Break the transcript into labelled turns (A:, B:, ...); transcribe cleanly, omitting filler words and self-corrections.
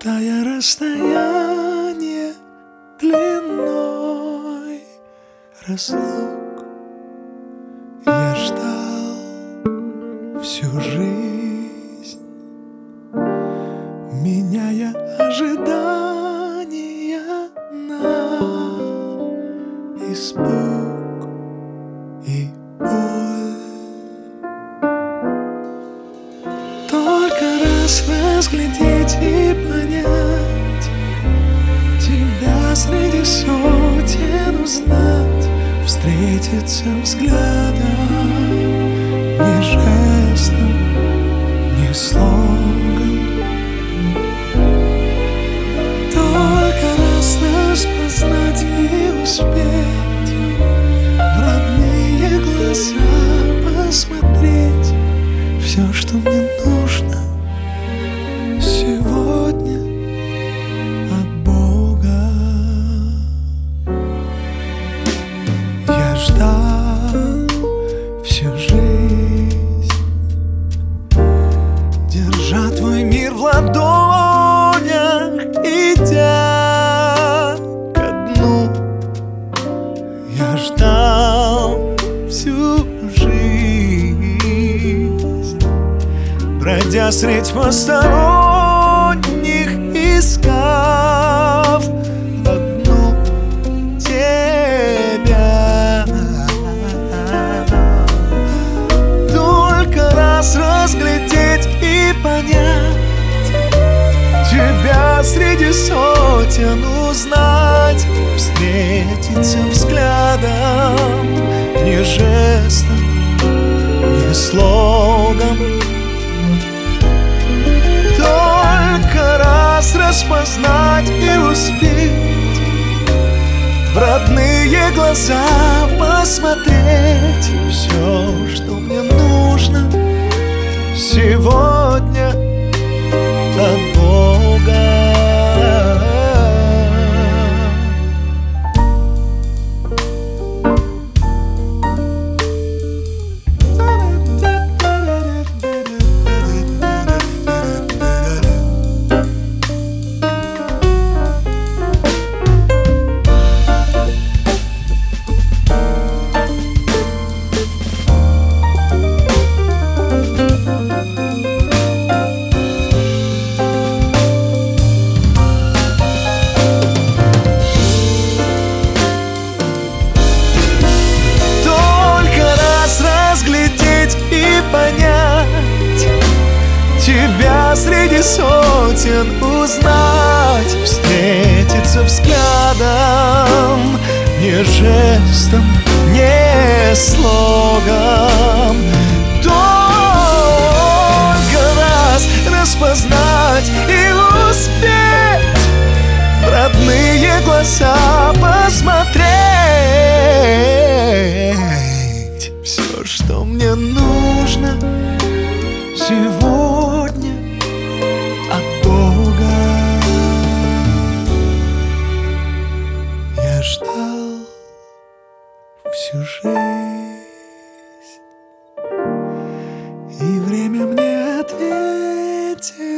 A: считая расстояние длиной разлук, я ждал всю жизнь, меняя ожидания на испуг и боль. Только раз разглядеть и понять тебя среди сотен, узнать, встретиться взглядом, ни жестом, ни слогом. Только раз распознать и успеть в родные глаза посмотреть все, что мне нужно сегодня от Бога. Я ждал всю жизнь, держа твой мир в ладонях, идя ко дну. Я ждал всю жизнь, бродя средь посторонних, искав одну тебя. Только раз разглядеть и понять тебя среди сотен, узнать, встретиться взглядом, ни жестом, ни слогом. Только раз распознать и успеть в родные глаза посмотреть все, что мне нужно сегодня от Бога. Тебя среди сотен, узнать, встретиться взглядом, ни жестом, ни слогом. Только раз распознать и успеть в родные глаза посмотреть все, что мне нужно сегодня от Бога. Я ждал всю жизнь, и время мне ответит.